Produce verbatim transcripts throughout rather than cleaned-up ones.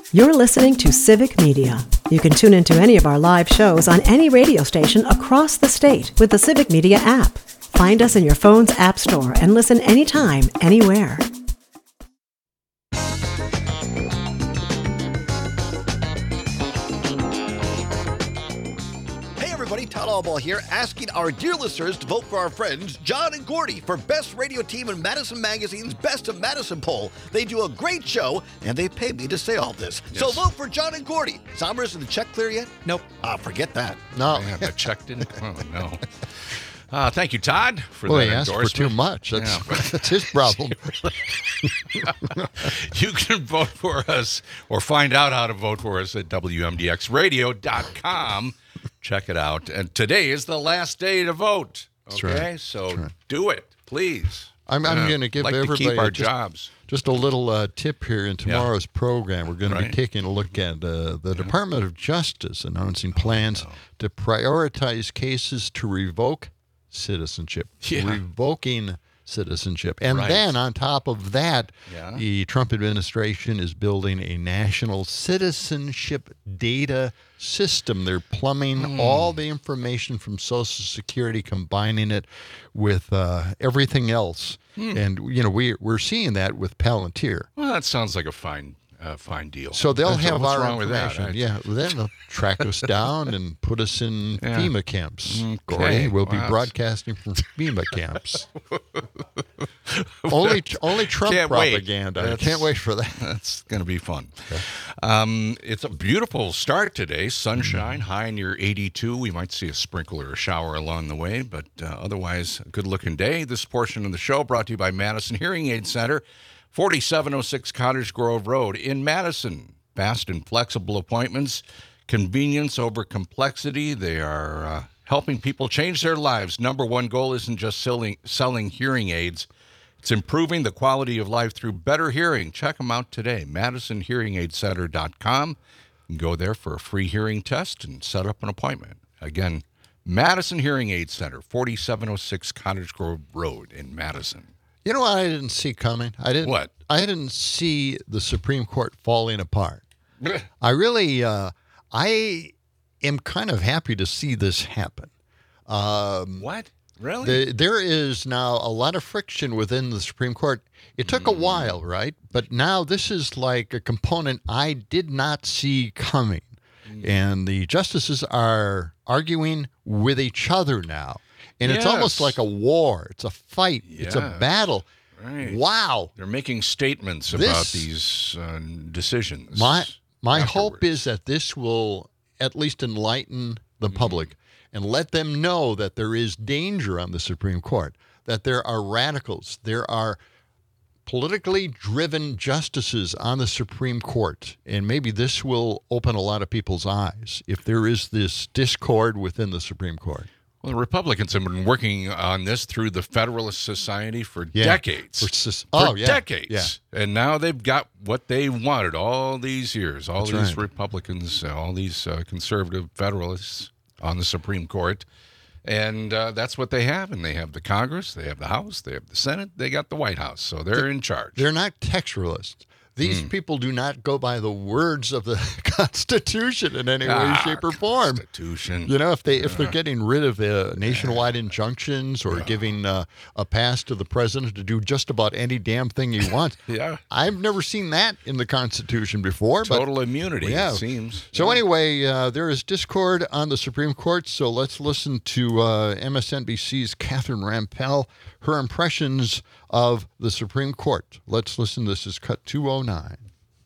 You're listening to Civic Media. You can tune into any of our live shows on any radio station across the state with the Civic Media app. Find us in your phone's app store and listen anytime, anywhere. Todd Allball here, asking our dear listeners to vote for our friends John and Gordy for Best Radio Team in Madison Magazine's Best of Madison poll. They do a great show, and they pay me to say all this. Yes. So vote for John and Gordy. Somers, is the check clear yet? Nope. Ah, forget that. No. Man, the check didn't. Oh, no. Uh, thank you, Todd, for well, that he asked endorsement. for too much. That's, yeah. that's his problem. You can vote for us or find out how to vote for us at W M D X radio dot com. Check it out. And today is the last day to vote. Okay, right. so right. do it, please. I'm, I'm uh, going to give like everybody to keep our just, jobs. just a little uh, tip here in tomorrow's yeah. program. We're going right. to be taking a look at uh, the yeah. Department of Justice announcing plans oh, no. to prioritize cases to revoke citizenship. Yeah. Revoking citizenship. And right. then on top of that, yeah. the Trump administration is building a national citizenship data system. They're plumbing mm. all the information from Social Security, combining it with uh, everything else. Mm. And, you know, we, we're seeing that with Palantir. Well, that sounds like a fine Uh, fine deal. So they'll That's have what's our wrong information. With that? Yeah, then they'll track us down and put us in yeah. FEMA camps. Okay. Gordy, we'll wow. be broadcasting from FEMA camps. only only Trump Can't propaganda. Wait. I can't wait for that. That's going to be fun. Okay. Um, it's a beautiful start today. Sunshine, mm-hmm. high near eighty-two. We might see a sprinkle or a shower along the way, but uh, otherwise, a good-looking day. This portion of the show brought to you by Madison Hearing Aid Center, forty-seven oh six Cottage Grove Road in Madison. Fast and flexible appointments, convenience over complexity. They are uh, helping people change their lives. Number one goal isn't just selling, selling hearing aids. It's improving the quality of life through better hearing. Check them out today, madison hearing aid center dot com. You can go there for a free hearing test and set up an appointment. Again, Madison Hearing Aid Center, forty-seven oh six Cottage Grove Road in Madison. You know what I didn't see coming? I didn't. What? I didn't see the Supreme Court falling apart. I really, uh, I am kind of happy to see this happen. Um, what? Really? The, there is now a lot of friction within the Supreme Court. It took mm. a while, right? But now this is like a component I did not see coming. Mm. And the justices are arguing with each other now. And yes. it's almost like a war. It's a fight. Yes. It's a battle. Right. Wow. They're making statements this, about these uh, decisions. My my afterwards. hope is that this will at least enlighten the mm-hmm. public and let them know that there is danger on the Supreme Court, that there are radicals, there are politically driven justices on the Supreme Court, and maybe this will open a lot of people's eyes if there is this discord within the Supreme Court. Well, the Republicans have been working on this through the Federalist Society for yeah. decades. For, for oh, yeah. decades. Yeah. And now they've got what they wanted all these years. All That's these right. Republicans, uh, all these uh, conservative Federalists on the Supreme Court. And uh, that's what they have. And they have the Congress, they have the House, they have the Senate, they got the White House. So they're, they're in charge. They're not textualists. These mm. people do not go by the words of the Constitution in any ah, way, shape, or form. Constitution. You know, if they if they're getting rid of uh, nationwide injunctions or yeah. giving uh, a pass to the president to do just about any damn thing he wants, yeah, I've never seen that in the Constitution before. Total but, immunity, yeah. it seems. So yeah. anyway, uh, there is discord on the Supreme Court. So let's listen to uh, M S N B C's Catherine Rampell, her impressions of the Supreme Court. Let's listen. This is Cut two oh nine.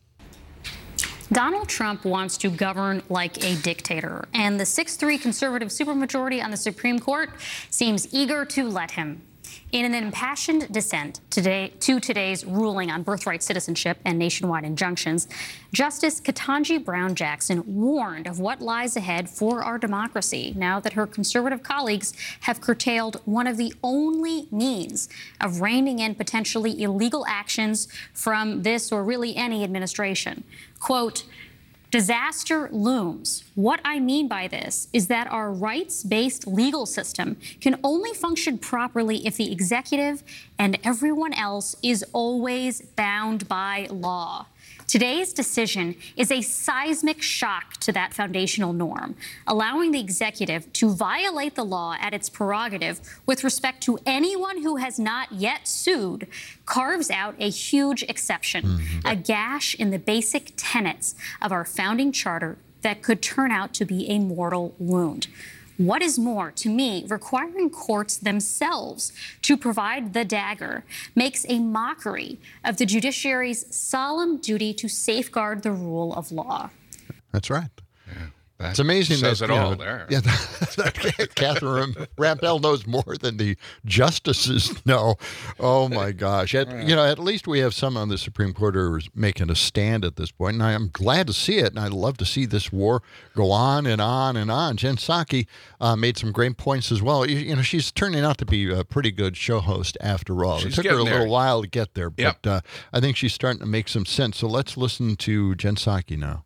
Donald Trump wants to govern like a dictator, and the six three conservative supermajority on the Supreme Court seems eager to let him. In an impassioned dissent today to today's ruling on birthright citizenship and nationwide injunctions, Justice Ketanji Brown Jackson warned of what lies ahead for our democracy now that her conservative colleagues have curtailed one of the only means of reining in potentially illegal actions from this or really any administration. Quote, "Disaster looms. What I mean by this is that our rights-based legal system can only function properly if the executive and everyone else is always bound by law. Today's decision is a seismic shock to that foundational norm, allowing the executive to violate the law at its prerogative with respect to anyone who has not yet sued, carves out a huge exception, mm-hmm. a gash in the basic tenets of our founding charter that could turn out to be a mortal wound. What is more, to me, requiring courts themselves to provide the dagger makes a mockery of the judiciary's solemn duty to safeguard the rule of law. That's right. Yeah, that it's amazing says that, it you all know, there. Yeah, that, Catherine Rampell knows more than the justices know. Oh my gosh! At, you know, at least we have some on the Supreme Court who are making a stand at this point, and I am glad to see it. And I'd love to see this war go on and on and on. Jen Psaki uh, made some great points as well. You, you know, she's turning out to be a pretty good show host after all. She's it took her a there. little while to get there, but Yep. uh, I think she's starting to make some sense. So let's listen to Jen Psaki now.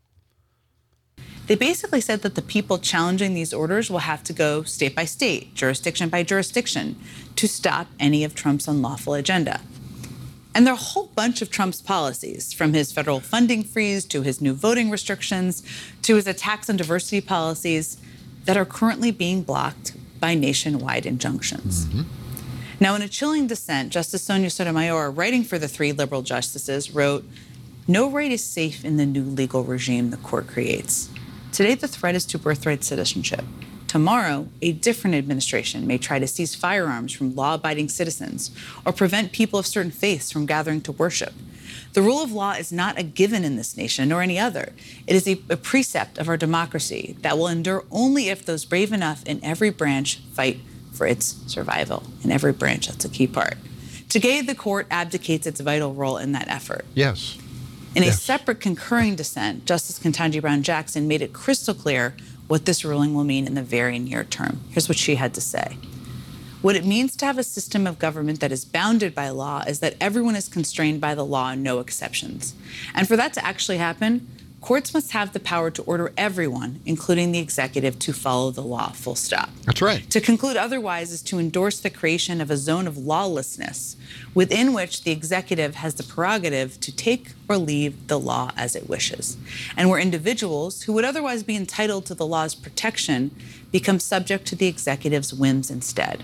They basically said that the people challenging these orders will have to go state by state, jurisdiction by jurisdiction, to stop any of Trump's unlawful agenda. And there are a whole bunch of Trump's policies, from his federal funding freeze to his new voting restrictions to his attacks on diversity policies, that are currently being blocked by nationwide injunctions. Mm-hmm. Now, in a chilling dissent, Justice Sonia Sotomayor, writing for the three liberal justices, wrote, "No right is safe in the new legal regime the court creates. Today, the threat is to birthright citizenship. Tomorrow, a different administration may try to seize firearms from law-abiding citizens or prevent people of certain faiths from gathering to worship. The rule of law is not a given in this nation nor any other. It is a, a precept of our democracy that will endure only if those brave enough in every branch fight for its survival." In every branch, that's a key part. Today, the court abdicates its vital role in that effort. Yes. In a Yes. separate concurring dissent, Justice Ketanji Brown Jackson made it crystal clear what this ruling will mean in the very near term. Here's what she had to say. "What it means to have a system of government that is bounded by law is that everyone is constrained by the law, no exceptions. And for that to actually happen, courts must have the power to order everyone, including the executive, to follow the law, full stop. That's right. To conclude otherwise is to endorse the creation of a zone of lawlessness within which the executive has the prerogative to take or leave the law as it wishes, and where individuals who would otherwise be entitled to the law's protection become subject to the executive's whims instead."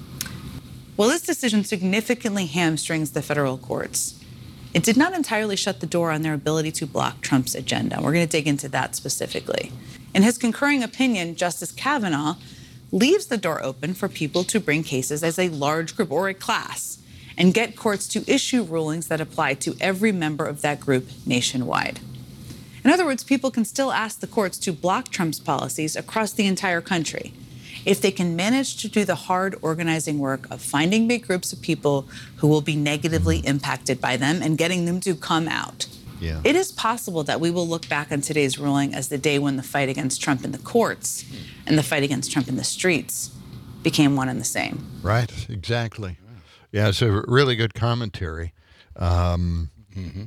While this decision significantly hamstrings the federal courts, it did not entirely shut the door on their ability to block Trump's agenda. We're going to dig into that specifically. In his concurring opinion, Justice Kavanaugh leaves the door open for people to bring cases as a large group or a class and get courts to issue rulings that apply to every member of that group nationwide. In other words, people can still ask the courts to block Trump's policies across the entire country if they can manage to do the hard organizing work of finding big groups of people who will be negatively impacted by them and getting them to come out. Yeah. It is possible that we will look back on today's ruling as the day when the fight against Trump in the courts and the fight against Trump in the streets became one and the same. Right, exactly. Yeah, it's a really good commentary. Um, mm-hmm.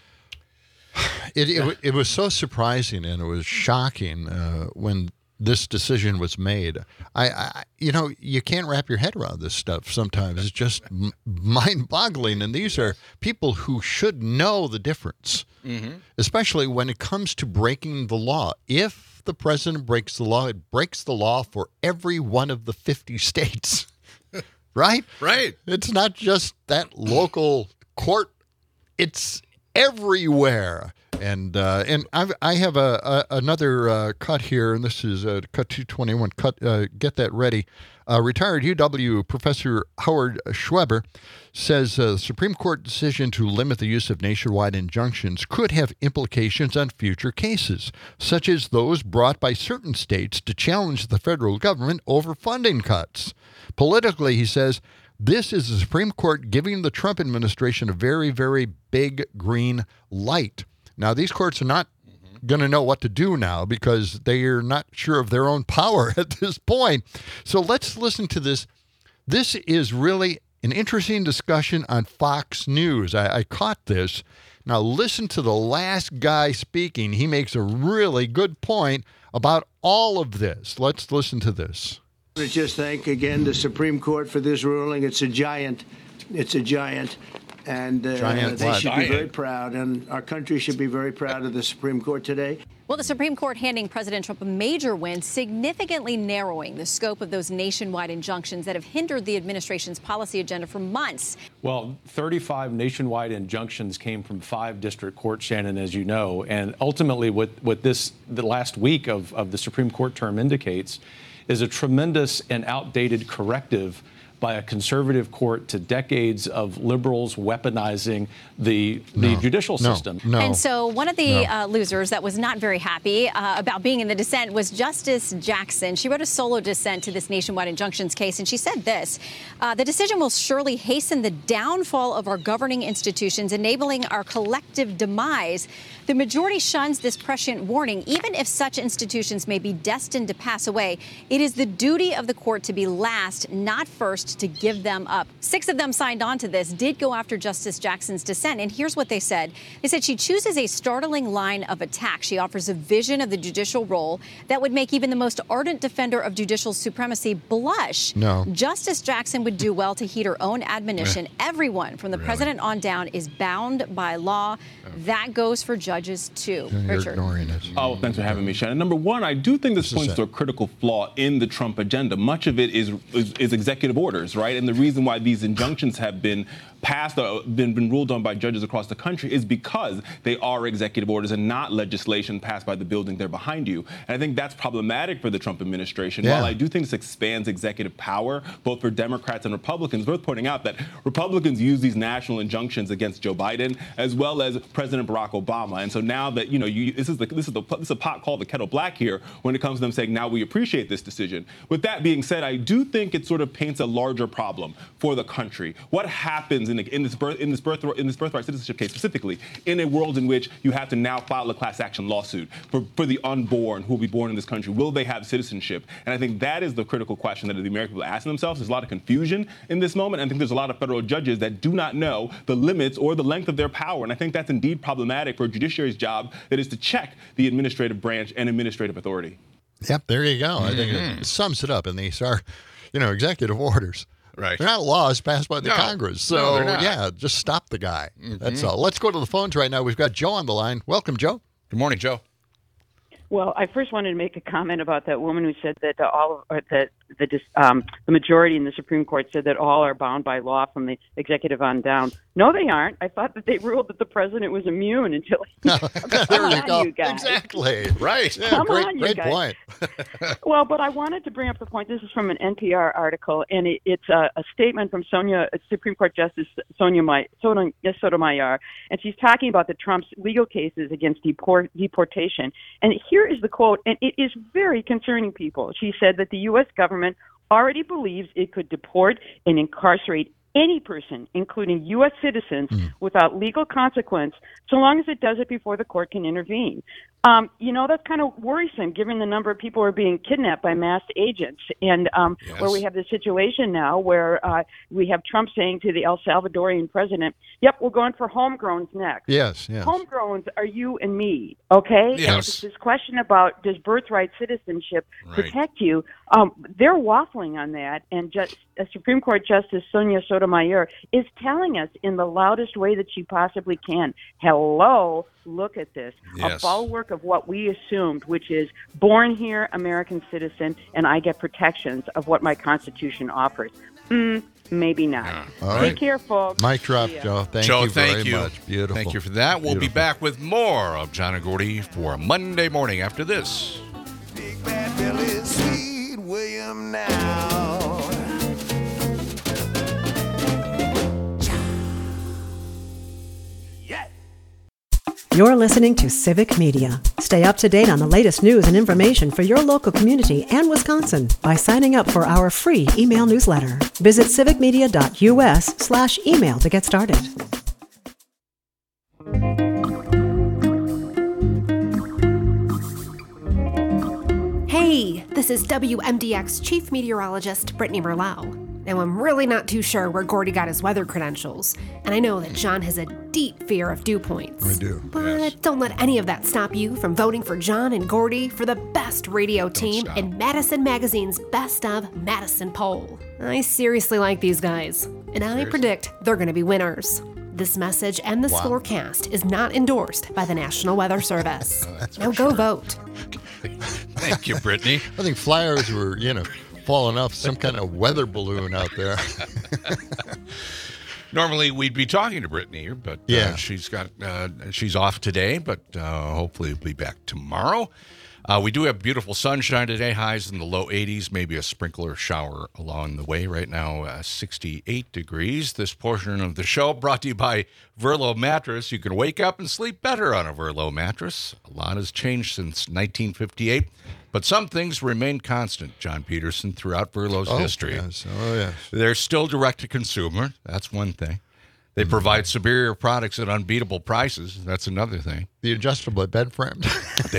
it, it it was so surprising and it was shocking uh, when this decision was made. I, I, you know, you can't wrap your head around this stuff sometimes. It's just m- mind-boggling. And these are people who should know the difference, mm-hmm. especially when it comes to breaking the law. If the president breaks the law, it breaks the law for every one of the fifty states, right? Right. It's not just that local court. It's everywhere. And uh, and I've, I have a, a another uh, cut here, and this is uh, cut two twenty-one. Cut, uh, get that ready. Uh, retired U W Professor Howard Schweber says uh, the Supreme Court decision to limit the use of nationwide injunctions could have implications on future cases, such as those brought by certain states to challenge the federal government over funding cuts. Politically, he says, this is the Supreme Court giving the Trump administration a very, very big green light. Now, these courts are not mm-hmm. going to know what to do now because they are not sure of their own power at this point. So let's listen to this. This is really an interesting discussion on Fox News. I, I caught this. Now, listen to the last guy speaking. He makes a really good point about all of this. Let's listen to this. I want to just thank again the Supreme Court for this ruling. It's a giant. It's a giant. And uh, Giant they what? should Giant. be very proud, and our country should be very proud of the Supreme Court today. Well, the Supreme Court handing President Trump a major win, significantly narrowing the scope of those nationwide injunctions that have hindered the administration's policy agenda for months. Well, thirty-five nationwide injunctions came from five district courts, Shannon, as you know. And ultimately, what, what this the last week of, of the Supreme Court term indicates is a tremendous and outdated corrective by a conservative court to decades of liberals weaponizing the the No. judicial No. system. No. And so one of the No. uh, losers that was not very happy uh, about being in the dissent was Justice Jackson. She wrote a solo dissent to this nationwide injunctions case, and she said this, uh, the decision will surely hasten the downfall of our governing institutions, enabling our collective demise. The majority shuns this prescient warning. Even if such institutions may be destined to pass away, it is the duty of the court to be last, not first, to give them up. Six of them signed on to this, did go after Justice Jackson's dissent, and here's what they said. They said she chooses a startling line of attack. She offers a vision of the judicial role that would make even the most ardent defender of judicial supremacy blush. No. Justice Jackson would do well to heed her own admonition. Everyone, from the Really? president on down, is bound by law. That goes for judges, too. You're Richard. ignoring it. Oh, thanks for having me, Shannon. Number one, I do think this, This is points it. to a critical flaw in the Trump agenda. Much of it is, is is executive orders, right? And the reason why these injunctions have been passed or been, been ruled on by judges across the country is because they are executive orders and not legislation passed by the building there behind you. And I think that's problematic for the Trump administration. Yeah. While I do think this expands executive power, both for Democrats and Republicans, worth pointing out that Republicans use these national injunctions against Joe Biden as well as President Barack Obama. And so now that, you know, you, this is the, this is the this is a pot called the kettle black here when it comes to them saying, now we appreciate this decision. With that being said, I do think it sort of paints a larger problem for the country. What happens in, the, in this birth in this birth in this birthright citizenship case specifically in a world in which you have to now file a class action lawsuit for, for the unborn who will be born in this country? Will they have citizenship? And I think that is the critical question that the American people are asking themselves. There's a lot of confusion in this moment. I think there's a lot of federal judges that do not know the limits or the length of their power. And I think that's indeed problematic for a judiciary's job, that is to check the administrative branch and administrative authority. Yep, there you go. I think Mm-hmm. it sums it up. And these are, you know, executive orders. Right. They're not laws passed by the No. Congress. No, So, they're not. yeah, just stop the guy. Mm-hmm. That's all. Let's go to the phones right now. We've got Joe on the line. Welcome, Joe. Good morning, Joe. Well, I first wanted to make a comment about that woman who said that uh, all or that the dis- um, the majority in the Supreme Court said that all are bound by law from the executive on down. No, they aren't. I thought that they ruled that the president was immune until. there Come you on, go. you guys. Exactly. Right. Yeah, Come great, on, you great guys. point. Well, but I wanted to bring up the point. This is from an N P R article, and it, it's a, a statement from Sonia, Supreme Court Justice Sonia My, Sonia Sotomayor, and she's talking about the Trump's legal cases against deport, deportation. And here is the quote, and it is very concerning, people. She said that the U S government already believes it could deport and incarcerate any person, including U S citizens, mm. without legal consequence, so long as it does it before the court can intervene. Um, you know, that's kind of worrisome, given the number of people who are being kidnapped by masked agents, and um, yes. where we have this situation now where uh, we have Trump saying to the El Salvadorian president, yep, we're going for homegrowns next. Yes, yes. Homegrowns are you and me, okay? Yes. And it's this question about does birthright citizenship right. protect you? Um, they're waffling on that, and just, uh, Supreme Court Justice Sonia Sotomayor is telling us in the loudest way that she possibly can, hello, look at this. Yes. A bulwark of what we assumed, which is born here, American citizen, and I get protections of what my Constitution offers. Mm, maybe not. Yeah. All Take right. care, folks. Mic drop, Yeah. Joe. Thank Joe, you very thank you. much. Beautiful. Thank you for that. We'll be Beautiful. back with more of John and Gordy for Monday morning after this. Big Bad Billy, Sweet William now. You're listening to Civic Media. Stay up to date on the latest news and information for your local community and Wisconsin by signing up for our free email newsletter. Visit civicmedia.us slash email to get started. Hey, this is W M D X Chief Meteorologist Brittany Merlau. Now, I'm really not too sure where Gordy got his weather credentials, and I know that John has a deep fear of dew points. I do. But Yes. don't let any of that stop you from voting for John and Gordy for the best radio team stop. in Madison Magazine's Best of Madison poll. I seriously like these guys, and I Seriously? predict they're going to be winners. This message and this Wow. forecast is not endorsed by the National Weather Service. Uh, that's now for go sure. vote. Thank you, Brittany. I think flyers were, you know, falling off some kind of weather balloon out there. Normally we'd be talking to Brittany here, but Yeah. uh, she's got uh, she's off today, but uh, hopefully we'll be back tomorrow. Uh, we do have beautiful sunshine today, highs in the low eighties, maybe a sprinkler shower along the way. Right now, uh, sixty-eight degrees. This portion of the show brought to you by Verlo Mattress. You can wake up and sleep better on a Verlo mattress. A lot has changed since nineteen fifty-eight, but some things remain constant, John Peterson, throughout Verlo's Oh, history. yes. Oh, yes. They're still direct-to-consumer. That's one thing. They provide superior products at unbeatable prices. That's another thing. The adjustable bed frame. They,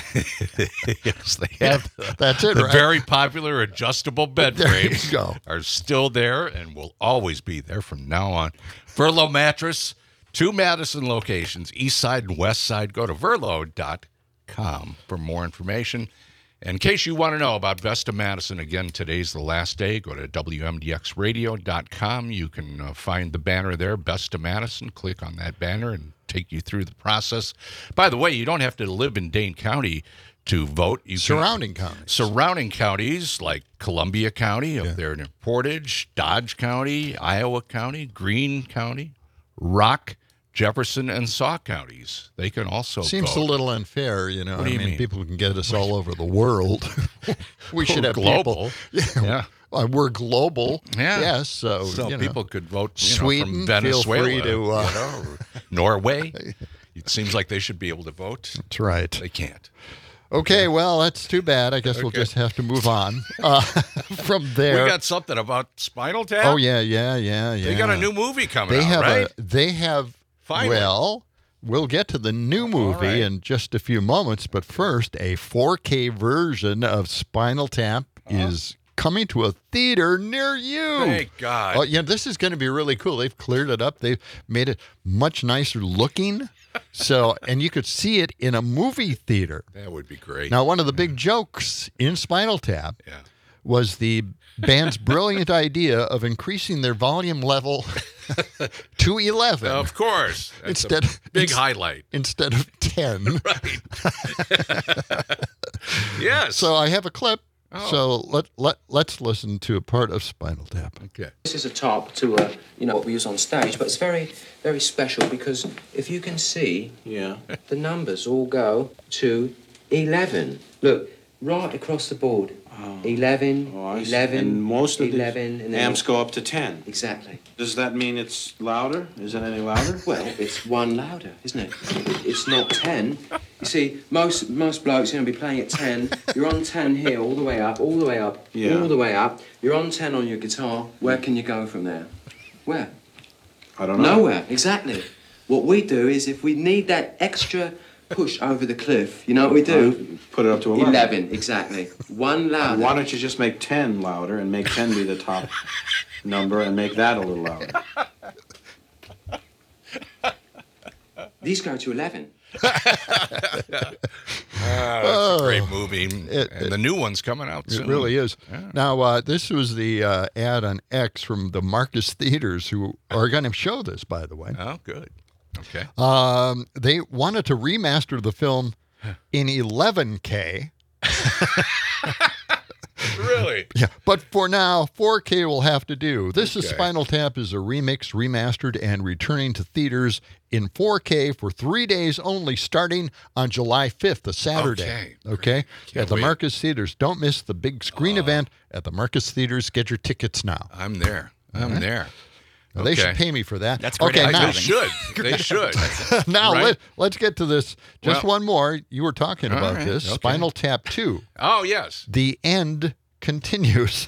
yes, they have. That's it, The right? very popular adjustable bed There you frames go. are still there and will always be there from now on. Verlo Mattress, two Madison locations, east side and west side. Go to verlo dot com for more information. In case you want to know about Best of Madison, again, today's the last day. Go to W M D X radio dot com. You can uh, find the banner there, Best of Madison. Click on that banner and take you through the process. By the way, you don't have to live in Dane County to vote. You Surrounding can, counties. Surrounding counties like Columbia County up Yeah. there in Portage, Dodge County, Iowa County, Greene County, Rock, Jefferson, and Sauk counties. They can also Seems vote. a little unfair, you know. What do I you mean, mean? people can get us all over the world. we should have global. people. Yeah. Uh, we're global. Yeah. Yes. So, So you know. people could vote you know, Sweden, from feel Venezuela, free to, uh, you know, or Norway. It seems like they should be able to vote. That's right. They can't. Okay, well, that's too bad. I guess we'll Okay. just have to move on uh, from there. We got something about Spinal Tap. oh yeah, yeah, yeah, yeah. They got a new movie coming They out, have right? a. They have. Finally. Well, we'll get to the new movie right. in just a few moments, but first, a four K version of Spinal Tap is coming to a theater near you. Thank God. Oh, yeah, this is going to be really cool. They've cleared it up. They've made it much nicer looking. So, and you could see it in a movie theater. That would be great. Now, one of the big jokes in Spinal Tap Yeah. was the band's brilliant idea of increasing their volume level to eleven. Of course. That's Instead- a big ins- highlight. Instead of ten. Right. Yes. So I have a clip. Oh. So let, let, let's listen to a part of Spinal Tap. Okay. This is a top to uh, you know what we use on stage, but it's very, very special because if you can see, Yeah. the numbers all go to eleven. Look, right across the board. eleven, Oh, I see. eleven, And most of eleven, the and then amps go up to ten. Exactly. Does that mean it's louder? Is it any louder? Well, it's one louder, isn't it? It's not ten. You see, most most blokes are going to be playing at ten. You're on ten here, all the way up, all the way up, Yeah. all the way up. You're on ten on your guitar. Where can you go from there? Where? I don't know. Nowhere, exactly. What we do is if we need that extra push over the cliff, you know what we do? Put it up to eleven. eleven, exactly. One louder. Why don't you just make ten louder and make ten be the top number and make that a little louder? These go to eleven. Ah, it's a great movie. It- and the new one's coming out It soon. really is. Yeah. Now, uh, this was the uh, ad on X from the Marcus Theaters, who are going to show this, by the way. Oh, good. Okay. Um, they wanted to remaster the film in eleven K. Really? Yeah, but for now, four K will have to do. This is Okay. Spinal Tap is a remix, remastered, and returning to theaters in four K for three days only, starting on July fifth, a Saturday. Okay, Okay, Can't at the wait. Marcus Theaters. Don't miss the big screen event at the Marcus Theaters. Get your tickets now. I'm there. I'm right. there. Now, They should Okay. pay me for that. That's great okay. I- Now, They should. They should. now Right? let, let's get to this. Just Well- one more. You were talking All about right, this. okay. Spinal Tap two. Oh, yes. The End continues.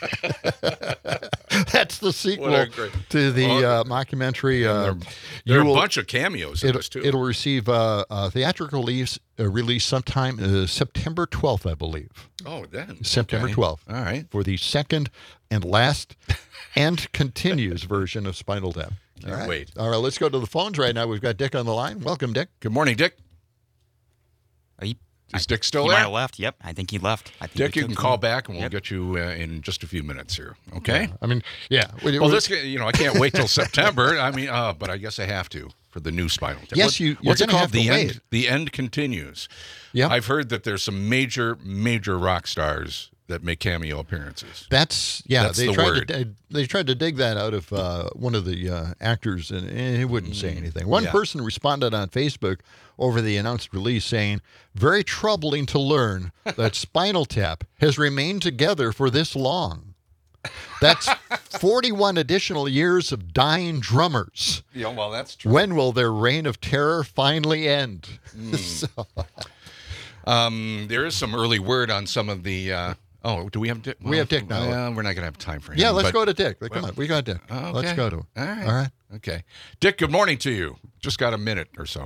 That's the sequel What a great- to the Oh, uh, mockumentary. Uh, There are you a will- bunch of cameos in It'll, this, too. it'll receive uh, a theatrical release, uh, release sometime uh, September twelfth, I believe. Oh, then. September Okay. twelfth. All right. For the second and last and continues version of Spinal Tap. Can't All right. wait. All right, let's go to the phones right now. We've got Dick on the line. Welcome, Dick. Good morning, Dick. Are you Is Dick still he there? might have left. Yep, I think he left. I think Dick, he you took can call some- back and we'll Yep. get you uh, in just a few minutes here. Okay? Yeah, I mean, yeah. We- Well, we- this, you know, I can't wait till September. I mean, uh, but I guess I have to for the new Spinal Tap. Yes, What- you- you're What's it gonna called? have to The wait. end. The end continues. Yeah. I've heard that there's some major, major rock stars that make cameo appearances. That's yeah. That's they the tried word. to they tried to dig that out of uh, one of the uh, actors, and, and he wouldn't say anything. One yeah. person responded on Facebook over the announced release, saying, "Very troubling to learn that Spinal Tap has remained together for this long. That's forty-one additional years of dying drummers. Yeah, well, that's true. When will their reign of terror finally end?" So- Um, there is some early word on some of the. Uh, oh, do we have Dick? We have Dick now. Well, we're not going to have time for him. yeah, let's but- go to Dick. Come well, on, we got Dick. okay. Let's go to him. All right. All right. Okay. Dick, good morning to you. Just got a minute or so.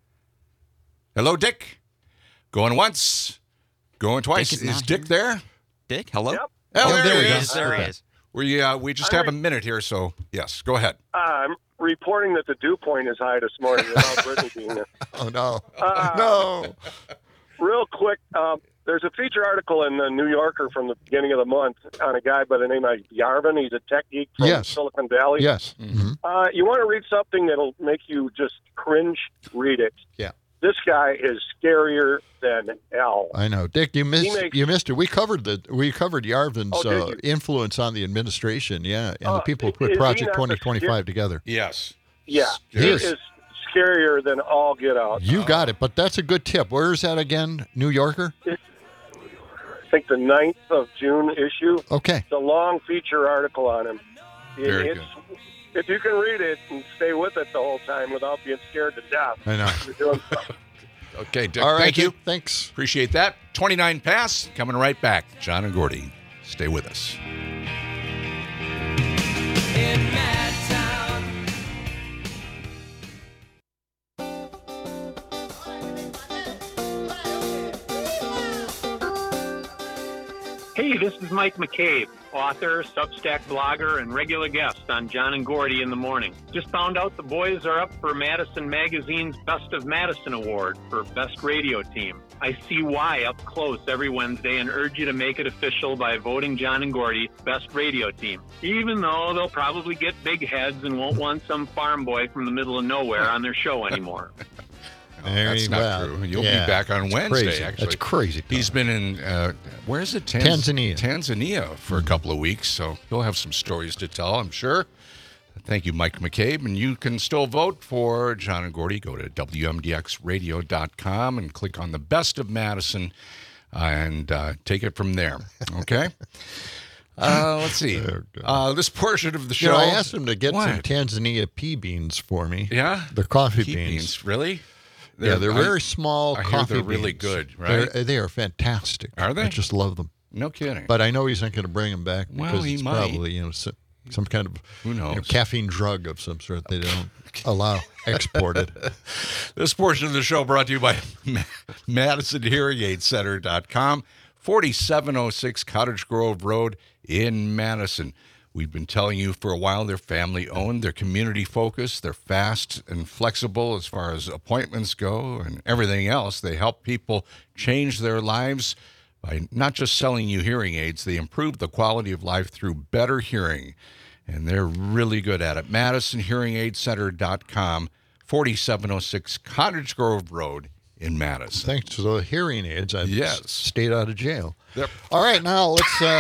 Hello, Dick. Going once, going twice. Dick is Is not Dick there? Dick, hello. Yep. Oh, Oh, there, there he we go. is. There he is. We uh, we just I have a re- minute here, so yes, go ahead. Uh, I'm reporting that the dew point is high this morning without Brittany being there. Oh no, Uh, no. Real quick, um, there's a feature article in the New Yorker from the beginning of the month on a guy by the name of Yarvin. He's a tech geek from Yes. Silicon Valley. Yes. hmm Uh, you want to read something that'll make you just cringe? Read it. Yeah. This guy is scarier than hell. I know, Dick. You missed. He makes- you missed it. We covered the. We covered Yarvin's Oh, did uh, you? influence on the administration. Yeah, and the Uh, people who is put he Project not the twenty twenty-five together. Yes. Yeah, He he is. is scarier than all get out. You got it. But that's a good tip. Where is that again? New Yorker. I think the ninth of June issue. Okay. It's a long feature article on him. Very It's- If you can read it and stay with it the whole time without being scared to death, I know. you're doing something. Okay, Dick. All right. Thank you. Dick, Thanks. Appreciate that. twenty-nine past. Coming right back. John and Gordy. Stay with us. Hey, this is Mike McCabe, author, Substack blogger, and regular guest on John and Gordy in the Morning. Just found out the boys are up for Madison Magazine's Best of Madison Award for Best Radio Team. I see why up close every Wednesday and urge you to make it official by voting John and Gordy Best Radio Team, even though they'll probably get big heads and won't want some farm boy from the middle of nowhere on their show anymore. Very That's not well. true. You'll Yeah, be back on it's Wednesday, crazy. actually. That's crazy. He's been in, uh, where is it? Tanz- Tanzania. Tanzania for a couple of weeks, so he'll have some stories to tell, I'm sure. Thank you, Mike McCabe. And you can still vote for John and Gordy. Go to W M D X radio dot com and click on the Best of Madison uh, and uh, take it from there. Okay? Uh, let's see. Uh, this portion of the You show. know, I asked him to get some What? Tanzania pea beans for me. Yeah? The coffee Pea beans. beans, really? yeah, they're I- very small I hear coffee they're really beans. good, right? They're, they are fantastic. Are they? I just love them. No kidding. But I know he's not going to bring them back Well, because he it's might. probably you know some, some kind of Who knows? you know, caffeine drug of some sort they don't allow exported. This portion of the show brought to you by Madison Hearing Aid Center dot com, forty-seven oh six Cottage Grove Road in Madison. We've been telling you for a while they're family-owned, they're community-focused, they're fast and flexible as far as appointments go and everything else. They help people change their lives by not just selling you hearing aids, they improve the quality of life through better hearing. And they're really good at it. Madison Hearing Aid Center dot com, forty-seven oh six Cottage Grove Road in Madison. Thanks to the hearing aids, I've Yes. s- stayed out of jail. Yep. All right, now let's uh,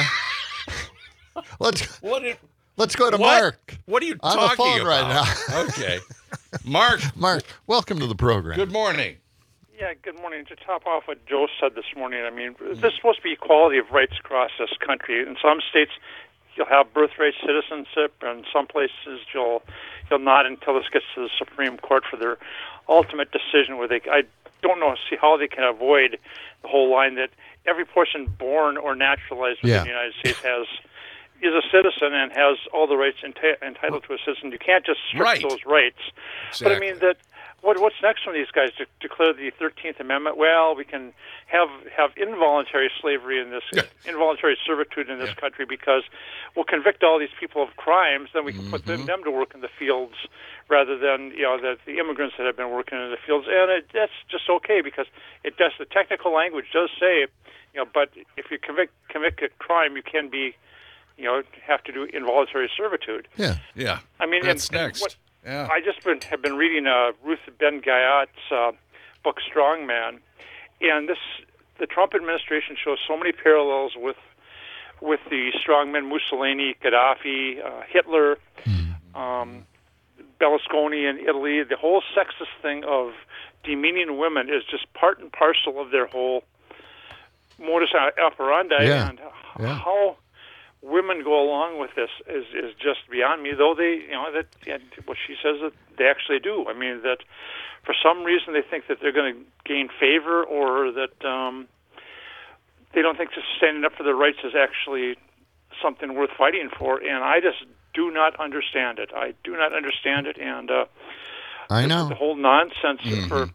let's What did, let's go to what? Mark. What are you on talking the phone about? right now? Okay. Mark. Mark, welcome to the program. Good morning. Yeah, good morning. To top off what Joe said this morning, I mean, this is supposed to be equality of rights across this country. In some states, you'll have birthright citizenship, and some places you'll you'll not until this gets to the Supreme Court for their ultimate decision. Where they, I don't know, see how they can avoid the whole line that every person born or naturalized within Yeah. the United States has is a citizen and has all the rights enti- entitled to a citizen. You can't just strip Right. those rights. But I Exactly. mean that what, what's next from these guys? De- declare the thirteenth Amendment? Well, we can have have involuntary slavery in this, yeah. involuntary servitude in this yeah. country because we'll convict all these people of crimes, then we can mm-hmm. put them, them to work in the fields rather than, you know, the, the immigrants that have been working in the fields. And it, that's just okay because it does, the technical language does say, you know, but if you convict, convict a crime, you can be, you know, have to do involuntary servitude. Yeah, yeah. I mean, that's and, next. And what, yeah. I just been, have been reading uh, Ruth Ben-Gayat's uh, book Strongman, and this the Trump administration shows so many parallels with with the strongmen Mussolini, Gaddafi, uh, Hitler, um, Berlusconi in Italy. The whole sexist thing of demeaning women is just part and parcel of their whole modus operandi, yeah. and yeah. how women go along with this is, is just beyond me. Though they, you know, that and what she says that they actually do. I mean, that for some reason they think that they're going to gain favor, or that um, they don't think just standing up for their rights is actually something worth fighting for. And I just do not understand it. I do not understand it, and uh, I know the, the whole nonsense mm-hmm. for.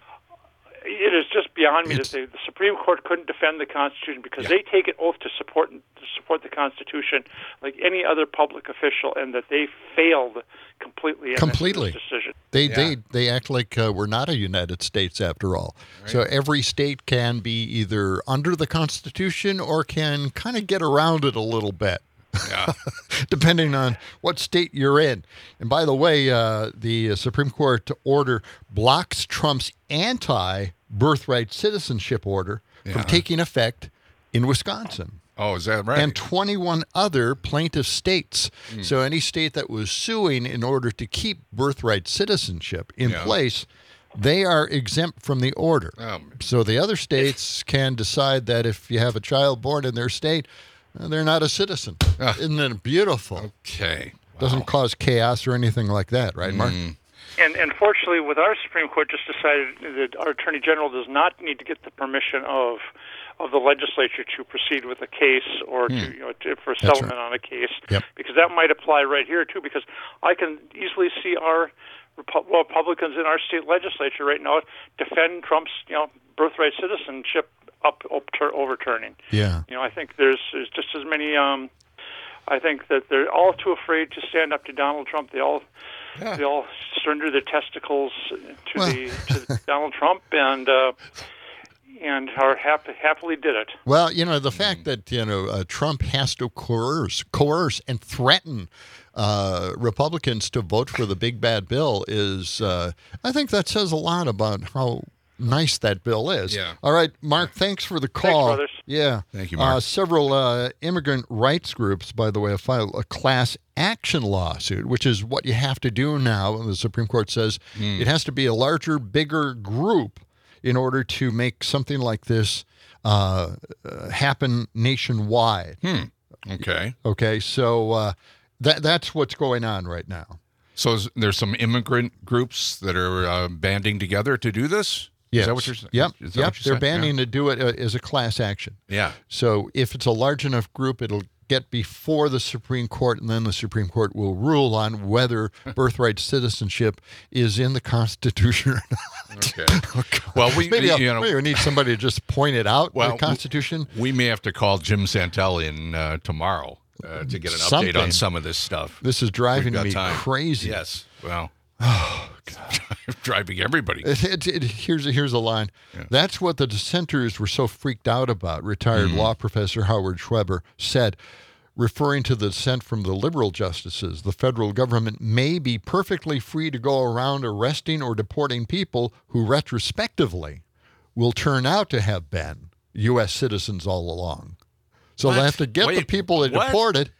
It is just beyond me it's, that they, the Supreme Court couldn't defend the Constitution because yeah. they take an oath to support to support the Constitution like any other public official, and that they failed completely in completely. this decision. They yeah. they they act like uh, we're not a United States after all. Right. So every state can be either under the Constitution or can kind of get around it a little bit. Yeah. Depending on what state you're in. And by the way, uh, the Supreme Court order blocks Trump's anti-birthright citizenship order yeah. from taking effect in Wisconsin. Oh, is that right? And twenty-one other plaintiff states. Mm. So any state that was suing in order to keep birthright citizenship in yeah. place, they are exempt from the order. Um, so the other states can decide that if you have a child born in their state, they're not a citizen. Uh, Isn't it beautiful? Okay. Wow. Doesn't cause chaos or anything like that, right, Mark? Mm. And, and fortunately, with our Supreme Court just decided that our Attorney General does not need to get the permission of of the legislature to proceed with a case or mm. to, you know, to, for a settlement right. on a case, yep. because that might apply right here, too, because I can easily see our Repu- well, Republicans in our state legislature right now defend Trump's, you know, birthright citizenship up, up overturning. Yeah. You know, I think there's, there's just as many. Um, I think that they're all too afraid to stand up to Donald Trump. They all, yeah. they all surrender their testicles to well. the to Donald Trump, and uh, and are happy, happily did it. Well, you know, the fact that you know uh, Trump has to coerce, coerce, and threaten uh, Republicans to vote for the big bad bill is, uh, I think that says a lot about how nice that bill is. Yeah. All right, Mark, thanks for the call. Thanks, brothers. Yeah. Thank you, Mark. Uh, several uh, immigrant rights groups, by the way, have filed a class action lawsuit, which is what you have to do now. The Supreme Court says mm. it has to be a larger, bigger group in order to make something like this uh, uh, happen nationwide. Hmm. Okay. Okay, so uh, that that's what's going on right now. So is, there's some immigrant groups that are uh, banding together to do this? Yes. Is that what you're saying? Yep. Is that yep. what you're They're saying? banding yeah. to do it uh, as a class action. Yeah. So if it's a large enough group, it'll get before the Supreme Court, and then the Supreme Court will rule on whether birthright citizenship is in the Constitution or not. Okay. Oh, well, we maybe, you know, maybe we need somebody to just point it out well, in the Constitution. We may have to call Jim Santel in uh, tomorrow uh, to get an Something. update on some of this stuff. This is driving me time. crazy. Yes. Well. Oh, God. Driving everybody. It, it, it, here's, a, here's a line. Yeah. That's what the dissenters were so freaked out about, retired Mm. law professor Howard Schweber said, referring to the dissent from the liberal justices. The federal government may be perfectly free to go around arresting or deporting people who retrospectively will turn out to have been U S citizens all along. So What? they have to get Wait, the people that what? deported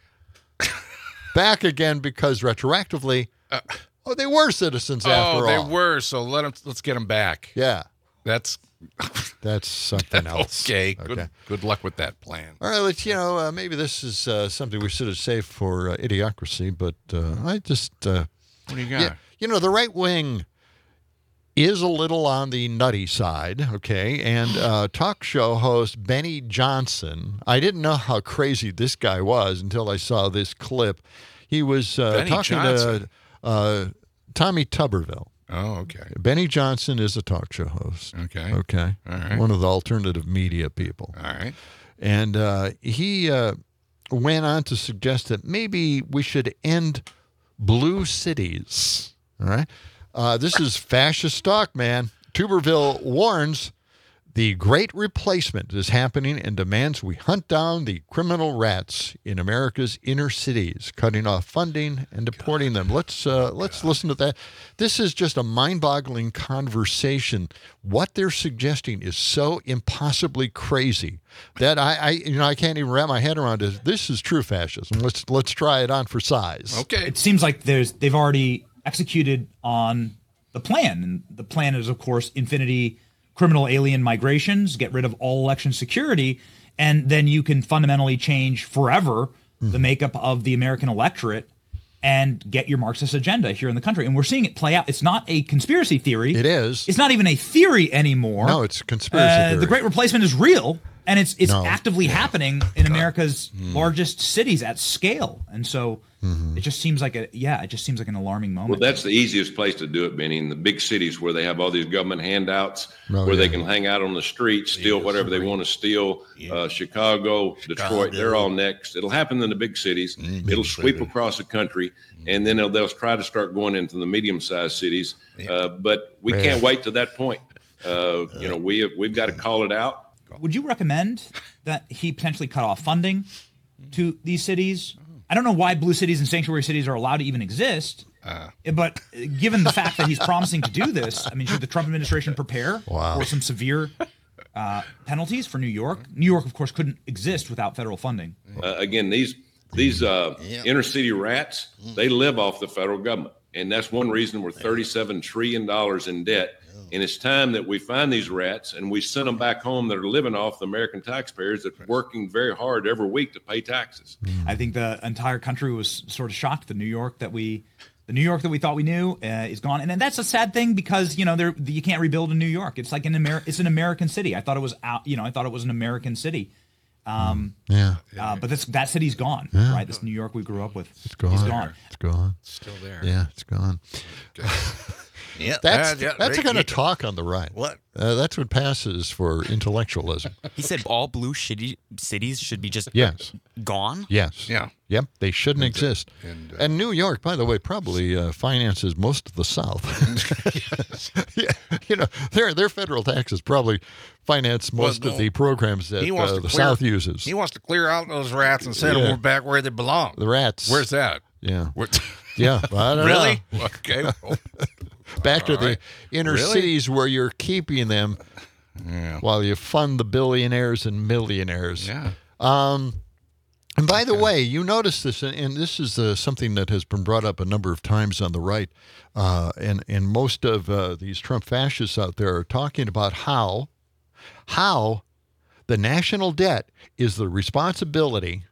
back again because retroactively, Uh, oh, they were citizens oh, after they all. were. So let them. Let's get them back. Yeah. That's That's something else. okay. Good. Good luck with that plan. All right, let's, you know, uh, maybe this is uh, something we should have saved for uh, Idiocracy, but uh, I just... Uh, What do you got? yeah, you know, the right wing is a little on the nutty side, okay? And uh, talk show host Benny Johnson, I didn't know how crazy this guy was until I saw this clip. He was uh, Benny talking Johnson. to uh, Tommy Tuberville. Oh, okay. Benny Johnson is a talk show host. Okay. Okay. All right. One of the alternative media people. All right. And uh, he uh, went on to suggest that maybe we should end blue cities. All right. Uh, this is fascist talk, man. Tuberville warns the great replacement is happening and demands we hunt down the criminal rats in America's inner cities, cutting off funding and deporting them. Let's uh, let's listen to that. This is just a mind-boggling conversation. What they're suggesting is so impossibly crazy that I, I you know I can't even wrap my head around it. This is true fascism. Let's let's try it on for size. Okay. It seems like there's they've already executed on the plan, and the plan is, of course, infinity criminal alien migrations, get rid of all election security, and then you can fundamentally change forever mm. the makeup of the American electorate and get your Marxist agenda here in the country. And we're seeing it play out. It's not a conspiracy theory. It is. It's not even a theory anymore. No, it's a conspiracy uh, theory. The Great Replacement is real, and it's it's no. actively yeah. happening in America's mm. largest cities at scale. And so mm-hmm. it just seems like a yeah, it just seems like an alarming moment. Well, that's the easiest place to do it, Benny, in the big cities where they have all these government handouts, oh, where yeah. they can hang out on the street, steal yeah, whatever they want to steal. Yeah. Uh, Chicago, Chicago, Detroit, they're all next. It'll happen in the big cities. Mm, It'll sweep baby. across the country, mm. and then they'll, they'll try to start going into the medium-sized cities. Yeah. Uh, but we yeah. can't wait to that point. Uh, you know, we have, we've got to call it out. Would you recommend that he potentially cut off funding to these cities? I don't know why blue cities and sanctuary cities are allowed to even exist, uh, but given the fact that he's promising to do this, I mean, should the Trump administration prepare wow. for some severe uh, penalties for New York? New York, of course, couldn't exist without federal funding. Uh, again, these these uh, yeah. inner city rats, they live off the federal government, and that's one reason we're thirty-seven trillion dollars in debt. And it's time that we find these rats and we send them back home that are living off the American taxpayers that are working very hard every week to pay taxes. I think the entire country was sort of shocked. The New York that we, the New York that we thought we knew uh, is gone, and, and that's a sad thing because you know there you can't rebuild in New York. It's like an Amer- it's an American city. I thought it was out. You know, I thought it was an American city. Um, yeah. Uh, but this that city's gone. Yeah. Right. This New York we grew up with. It's gone. It's gone. It's gone. It's still there. Yeah, it's gone. Okay. Yeah, that's uh, yeah, that's the kind yeah. of talk on the right. What? Uh, that's what passes for intellectualism. He said all blue shitty cities should be just yes. gone? Yes. Yeah. Yep. They shouldn't and, exist. And, uh, and New York, by the way, probably uh, finances most of the South. yeah. You know, their their federal taxes probably finance most well, of the programs that he wants uh, to the clear, South uses. He wants to clear out those rats and send yeah. them back where they belong. The rats. Where's that? Yeah. Where, yeah. I don't really? know. Okay. Well, back to right. the inner really? cities where you're keeping them yeah. while you fund the billionaires and millionaires. Yeah. Um, and by the way, you notice this, and, and this is uh, something that has been brought up a number of times on the right, uh, and, and most of uh, these Trump fascists out there are talking about how, how the national debt is the responsibility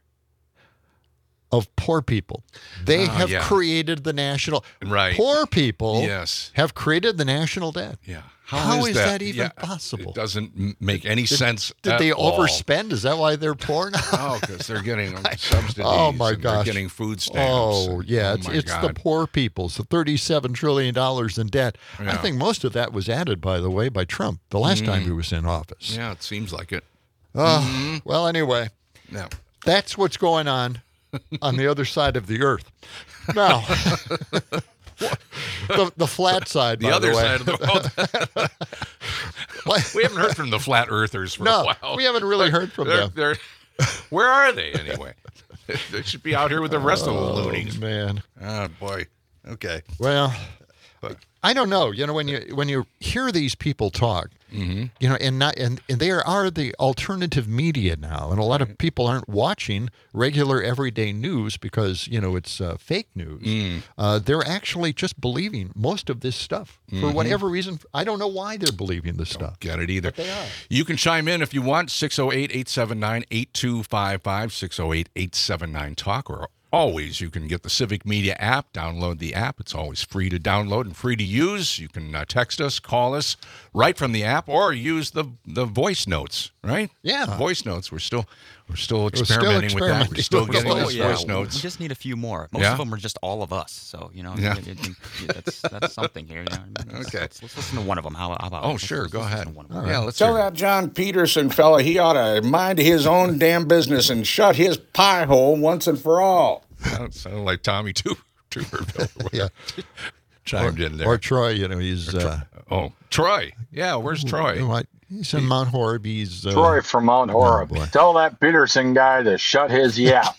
of poor people. They uh, have yeah. created the national right. Poor people yes. have created the national debt. Yeah. How, How is, is that, that even yeah, possible? It doesn't m- make any did, sense. Did at they all. overspend? Is that why they're poor now? Oh, because they're getting subsidies. Oh my and gosh! They're getting food stamps. Oh and, yeah, oh it's my it's God. the poor people's the thirty-seven trillion dollars in debt. Yeah. I think most of that was added, by the way, by Trump the last mm. time he was in office. Yeah, it seems like it. Uh, mm-hmm. Well, anyway, yeah. that's what's going on on the other side of the earth. Now, the, the flat side, the by other the way. side of the world. We haven't heard from the flat earthers for no, a while. we haven't really heard from they're, them. They're, where are they anyway? They should be out here with the rest oh, of the loonies. Man, oh boy. Okay. Well, I don't know. You know, when you when you hear these people talk, mm-hmm. you know, and not and, and they are the alternative media now, and a lot of people aren't watching regular everyday news because you know it's uh, fake news. Mm. Uh, they're actually just believing most of this stuff mm-hmm. for whatever reason. I don't know why they're believing this don't stuff. Get it either. But they are. You can chime in if you want. six oh eight, eight seven nine, eight two five five, six oh eight, eight seven nine, talk, or always, you can get the Civic Media app, download the app. It's always free to download and free to use. You can uh, text us, call us right from the app, or use the the voice notes, right? Yeah. Voice notes. We're still we're still We're still experimenting with that. We're still experimenting getting Oh, those yeah. voice notes. We just need a few more. Most Yeah? of them are just all of us. So, you know, Yeah. it- it- it- that's, that's something here. You know what I mean? Let's- Okay. Let's, let's listen to one of them. How, how about Oh, let's- sure. let's Go listen ahead. to one of them. Yeah, let's Tell hear it. that John Peterson fella he ought to mind his own damn business and shut his pie hole once and for all. Sounded sounded like Tommy Tu- Tuberville. Yeah. Chimed or, in there. Or Troy, you know, he's. Uh, oh, Troy. Yeah, where's Troy? What? He's in Mount Horeb. He's. Uh, Troy from Mount Horeb. boy. Tell that Peterson guy to shut his yap.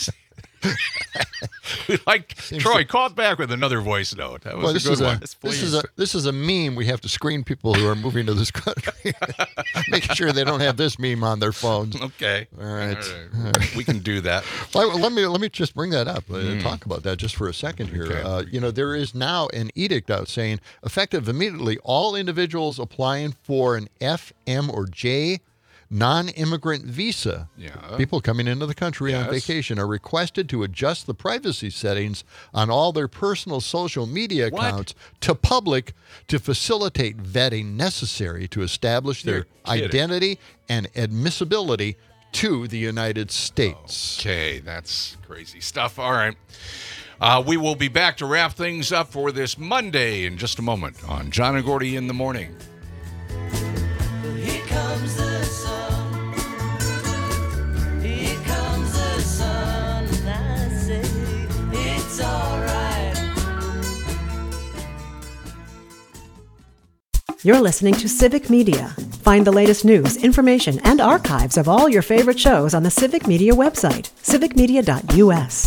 We like Troy. Call back with another voice note. That was Well, a this good is one. a this is a this is a meme. We have to screen people who are moving to this country, making sure they don't have this meme on their phones. Okay. All right. All right. We can do that. Well, let me let me just bring that up. Uh, Mm. Talk about that just for a second here. Okay. Uh, you know, there is now an edict out saying, effective immediately, all individuals applying for an F, M, or J non-immigrant visa, Yeah. people coming into the country on Yes. vacation, are requested to adjust the privacy settings on all their personal social media What? accounts to public to facilitate vetting necessary to establish their You're kidding. identity and admissibility to the United States. Okay, that's crazy stuff. All right. Uh, we will be back to wrap things up for this Monday in just a moment on John and Gordy in the Morning. Here comes the sun. Here comes the sun. And I say it's all right. You're listening to Civic Media. Find the latest news, information, and archives of all your favorite shows on the Civic Media website, civic media dot u s.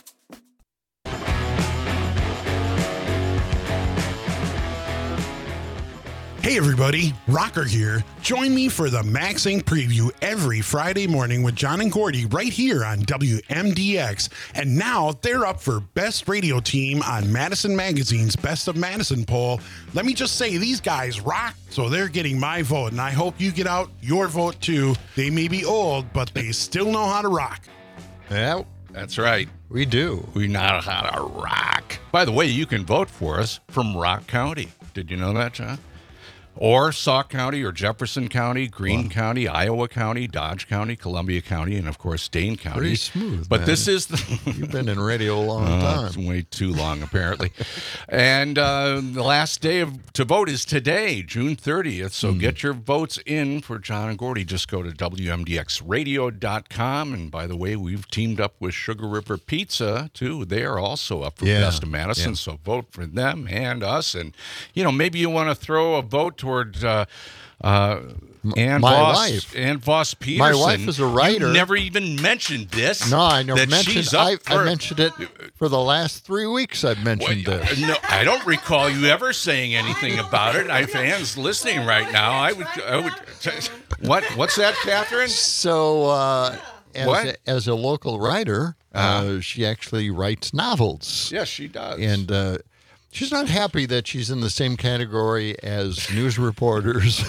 Hey everybody, Rocker here. Join me for the Maxing Preview every Friday morning with John and Gordy right here on W M D X. And now they're up for Best Radio Team on Madison Magazine's Best of Madison poll. Let me just say, these guys rock, so they're getting my vote. And I hope you get out your vote too. They may be old, but they still know how to rock. Yeah, That's right. we do. We know how to rock. By the way, you can vote for us from Rock County. Did you know that, John? Or Sauk County, or Jefferson County, Greene County, Iowa County, Dodge County, Columbia County, and of course Dane County. Pretty smooth, But man. this is the You've been in radio a long Uh, time. it's way too long, apparently. And uh, the last day of, to vote is today, June thirtieth. So Hmm. get your votes in for John and Gordy. Just go to W M D X radio dot com. And by the way, we've teamed up with Sugar River Pizza, too. They are also up for Yeah, Best of Madison. yeah. So vote for them and us. And, you know, maybe you want to throw a vote toward... Uh, uh, Ann my Voss, wife. Ann Voss Peterson. My wife is a writer. You never even mentioned this. No, I never that mentioned. she's up I, for- I mentioned it for the last three weeks. I've mentioned Well, this. No, I don't recall you ever saying anything about it. I have fans listening right now. I would. I would. What? What's that, Catherine? So, uh, as What? a, as a local writer, uh, Uh-huh. she actually writes novels. Yes, she does. And uh, she's not happy that she's in the same category as news reporters.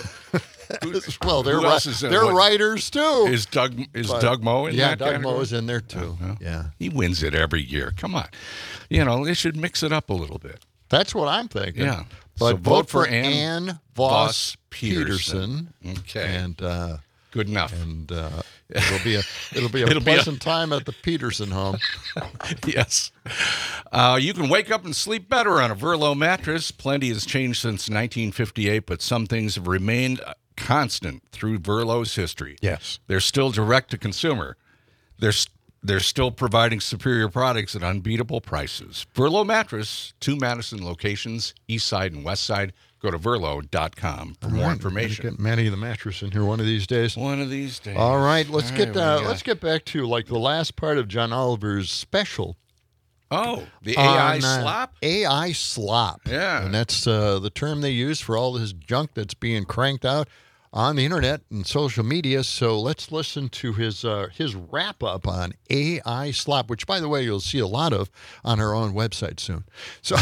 well, they're Who else ri- is in- they're what- writers too. Is Doug is But- Doug Moe in yeah, that Doug category? Moe is in there too. Uh-huh. Yeah, He wins it every year. Come on, you know they should mix it up a little bit. that's what I'm thinking. Yeah. But So vote, for Ann Voss, Voss Peterson. Peterson. Okay. And uh, Good enough. and uh, it'll be a it'll be a It'll be a- pleasant time at the Peterson home. Yes. Uh, you can wake up and sleep better on a Verlo mattress. Plenty has changed since nineteen fifty-eight, but some things have remained constant through Verlo's history. Yes. They're still direct to consumer. They're s- they're still providing superior products at unbeatable prices. Verlo mattress, two Madison locations, east side and west side. Go to verlo dot com for more Right, information. Get Manny the mattress in here one of these days. One of these days. All right, let's All get right, what do uh, we got? let's get back to like the last part of John Oliver's special. Oh, the A I on, uh, slop? A I slop. Yeah. And that's uh, the term they use for all this junk that's being cranked out on the internet and social media. So let's listen to his uh, his wrap up on A I slop, which, by the way, you'll see a lot of on our own website soon. So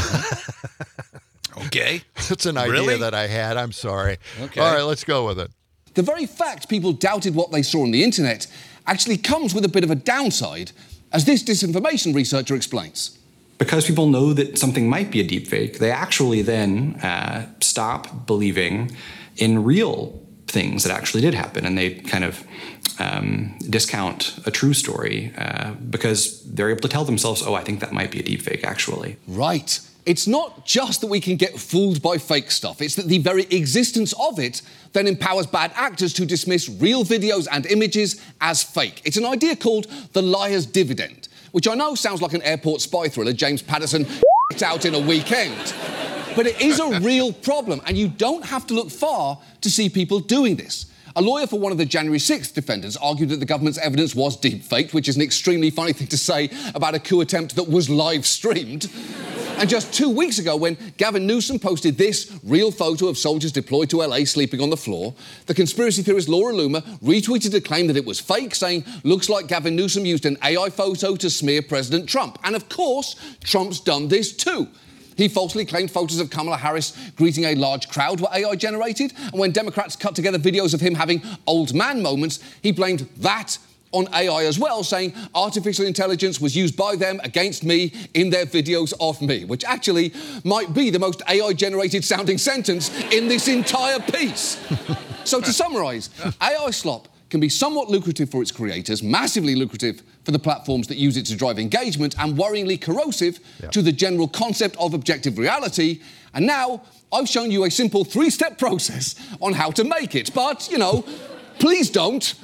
Okay. it's an idea Really? that I had. I'm sorry. Okay. All right, let's go with it. The very fact people doubted what they saw on the internet actually comes with a bit of a downside. as this disinformation researcher explains. Because people know that something might be a deepfake, they actually then uh, stop believing in real things that actually did happen, and they kind of um, discount a true story uh, because they're able to tell themselves, oh, I think that might be a deepfake, actually. Right. It's not just that we can get fooled by fake stuff, it's that the very existence of it then empowers bad actors to dismiss real videos and images as fake. It's an idea called the liar's dividend, which I know sounds like an airport spy thriller James Patterson out in a weekend. But it is a real problem, and you don't have to look far to see people doing this. A lawyer for one of the January sixth defendants argued that the government's evidence was deep-faked, which is an extremely funny thing to say about a coup attempt that was live-streamed. And just two weeks ago, when Gavin Newsom posted this real photo of soldiers deployed to L A sleeping on the floor, the conspiracy theorist Laura Loomer retweeted a claim that it was fake, saying, looks like Gavin Newsom used an A I photo to smear President Trump. And of course, Trump's done this too. He falsely claimed photos of Kamala Harris greeting a large crowd were A I generated, and when Democrats cut together videos of him having old man moments, he blamed that on A I as well, saying artificial intelligence was used by them against me in their videos of me, which actually might be the most A I-generated sounding sentence in this entire piece. So to summarise, A I slop can be somewhat lucrative for its creators, massively lucrative for the platforms that use it to drive engagement, and worryingly corrosive yep. to the general concept of objective reality. And now I've shown you a simple three-step process on how to make it. But, you know, please don't.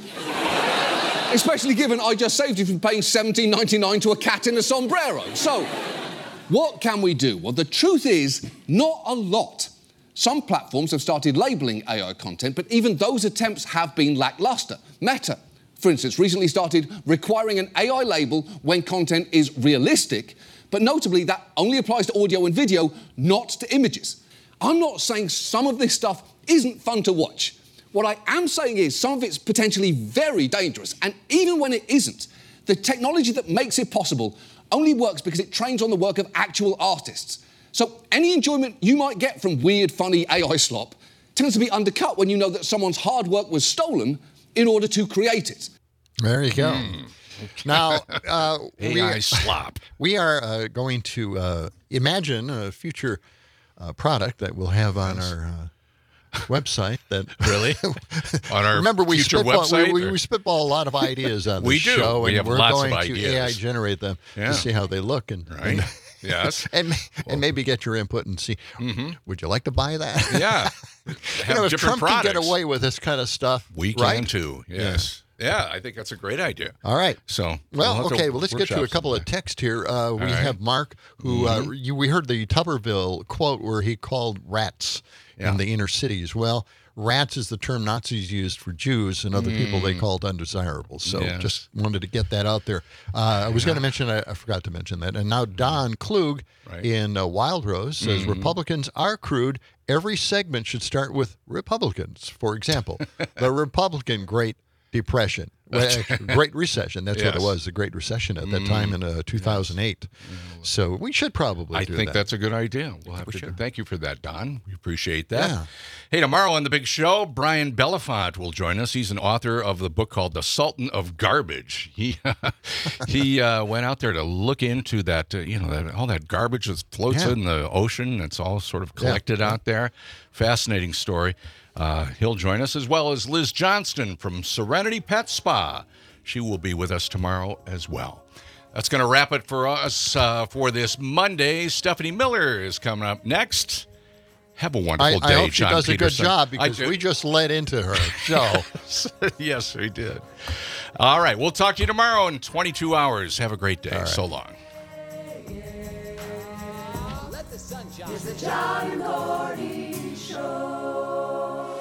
Especially given I just saved you from paying seventeen ninety-nine to a cat in a sombrero. So, what can we do? Well, the truth is, not a lot. Some platforms have started labelling A I content, but even those attempts have been lackluster. Meta, for instance, recently started requiring an A I label when content is realistic, but notably that only applies to audio and video, not to images. I'm not saying some of this stuff isn't fun to watch. What I am saying is some of it's potentially very dangerous, and even when it isn't, the technology that makes it possible only works because it trains on the work of actual artists. So any enjoyment you might get from weird, funny A I slop tends to be undercut when you know that someone's hard work was stolen in order to create it. There you go. Mm. Now, uh, A I slop. We are uh, going to uh, imagine a future uh, product that we'll have on yes. our... Uh, website that really on our remember we future spitball, website we, we, we spitball a lot of ideas on the we do. show we and have we're lots going of to ideas. A I generate them yeah. to see how they look and, right and yes and and maybe get your input and see mm-hmm. would you like to buy that yeah you know if Trump products. can get away with this kind of stuff we right? can too yes yeah. yeah I think that's a great idea. All right, so well we'll okay well let's get to a couple of texts here. Uh, we right. have Mark who mm-hmm. uh, you, we heard the Tuberville quote where he called rats yeah. in the inner cities. Well, rats is the term Nazis used for Jews and other mm. people they called undesirable. So yes. just wanted to get that out there. Uh, I was going to mention, I, I forgot to mention that. And now Don Klug right. in uh, Wild Rose says, mm-hmm. Republicans are crude. Every segment should start with Republicans. For example, the Republican Great Depression. Well, Great Recession. That's yes. what it was, the Great Recession at that mm. time in uh, two thousand eight. Yes. So we should probably I do think that. that's a good idea. We'll have we to should. Thank you for that, Don. We appreciate that. Yeah. Hey, tomorrow on the big show, Brian Belafonte will join us. He's an author of the book called The Sultan of Garbage. He he uh, went out there to look into that, uh, you know, that, all that garbage that floats yeah. in the ocean. It's all sort of collected yeah. out there. Fascinating story. Uh, he'll join us, as well as Liz Johnston from Serenity Pet Spa. She will be with us tomorrow as well. That's going to wrap it for us uh, for this Monday. Stephanie Miller is coming up next. Have a wonderful I, day, I hope John she does Peterson. a good job because we just led into her show. Yes, we did. All right, we'll talk to you tomorrow in twenty-two hours. Have a great day. Right. So long. Let the sun shine. It's the John Gordy Show.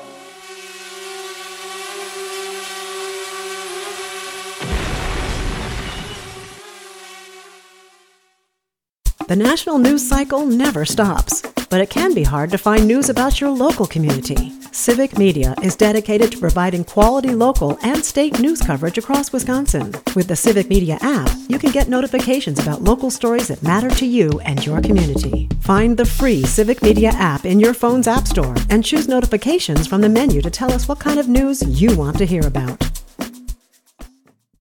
The national news cycle never stops, but it can be hard to find news about your local community. Civic Media is dedicated to providing quality local and state news coverage across Wisconsin. With the Civic Media app, you can get notifications about local stories that matter to you and your community. Find the free Civic Media app in your phone's app store and choose notifications from the menu to tell us what kind of news you want to hear about.